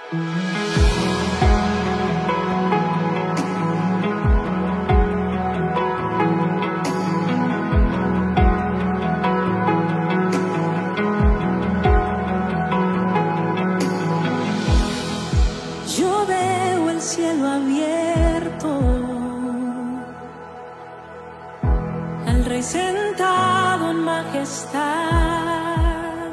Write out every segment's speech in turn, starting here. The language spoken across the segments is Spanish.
Yo veo el cielo abierto, al Rey sentado en majestad,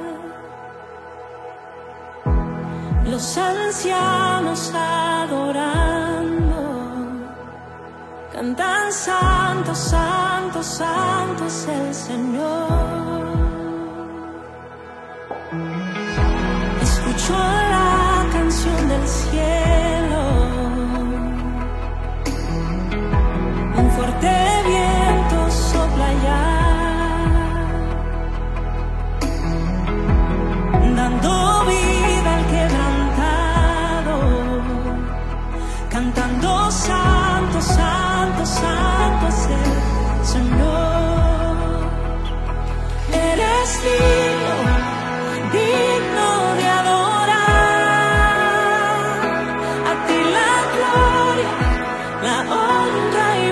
los ancianos adorando, cantan santo, santo, santo es el Señor. Escucho la canción del cielo, un fuerte viento sopla ya, dando vida al quebrantado, cantando santo, santo, santo es el Señor. Eres digno, digno de adorar, a ti la gloria, la honra y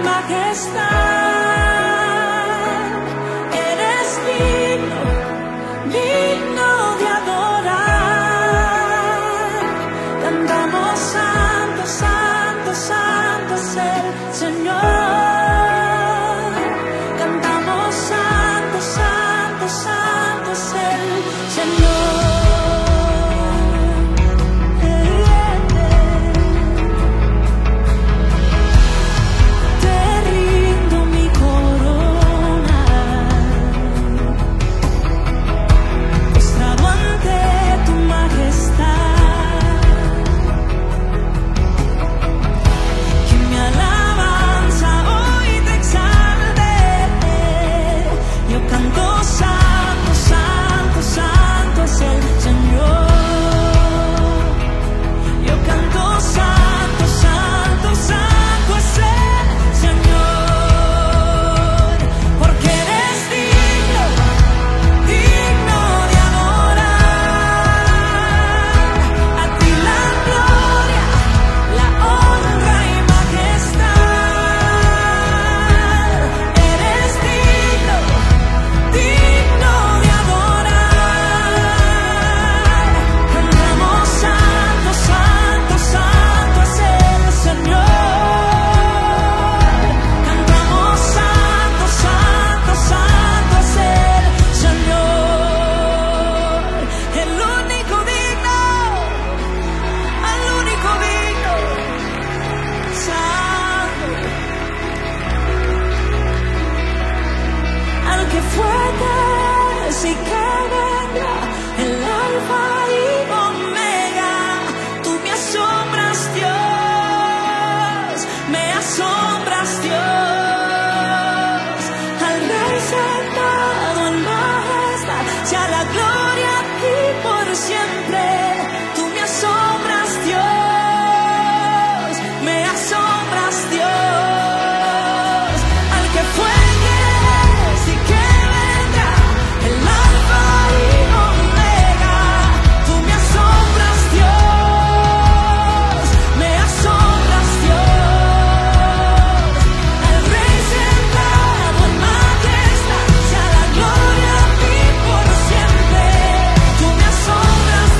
majestad. Eres digno, digno de adorar, cantamos santo, santo, santo es el Señor. Cantamos santo, santo, santo es el Señor. Te rindo mi corona, postrado ante tu majestad, que mi alabanza hoy te exalte. Yo canto santo, santo, santo es el Señor. Yo canto santo, santo, santo es el Señor, porque eres digno, digno de adorar, a ti la gloria, la honra y majestad. Eres digno, digno de adorar, cantamos santo, santo, santo es el Señor. Cantamos santo, santo, santo es el Señor. El único digno, al único digno, santo, al que fue, que es y que vendrá, el alfa y omega. Tú me asombras, Dios, me asombras, Dios. Al Rey sentado en majestad, sea la gloria a ti por siempre. Tú me asombras, Dios, me asombras, Dios. Al que fue, que es y que vendrá, el alfa y omega. Tú me asombras, Dios, me asombras, Dios. Al Rey sentado en majestad, sea la gloria a ti por siempre. Tú me asombras,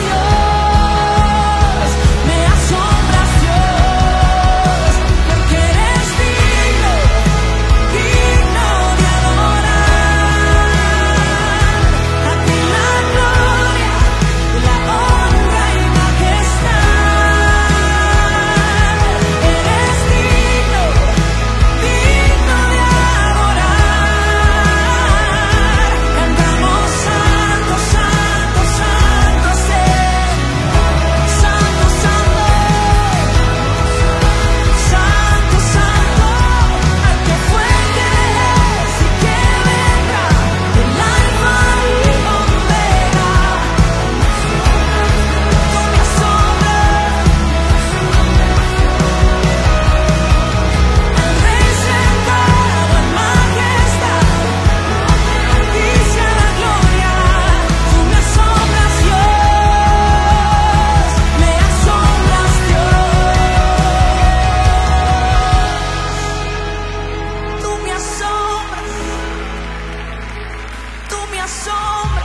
me asombras.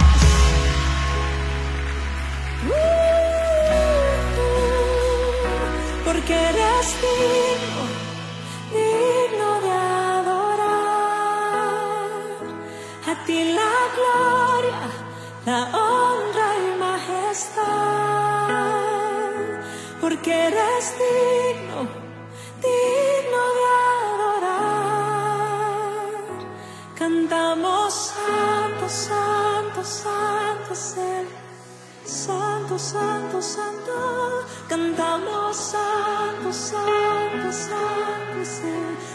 Porque eres digno, digno de adorar. A ti la gloria, la honra y majestad. Porque eres digno, digno de adorar. Cantamos santo, santo, santo es Él. Santo, santo, santo. Cantamos santo, santo, santo es Él.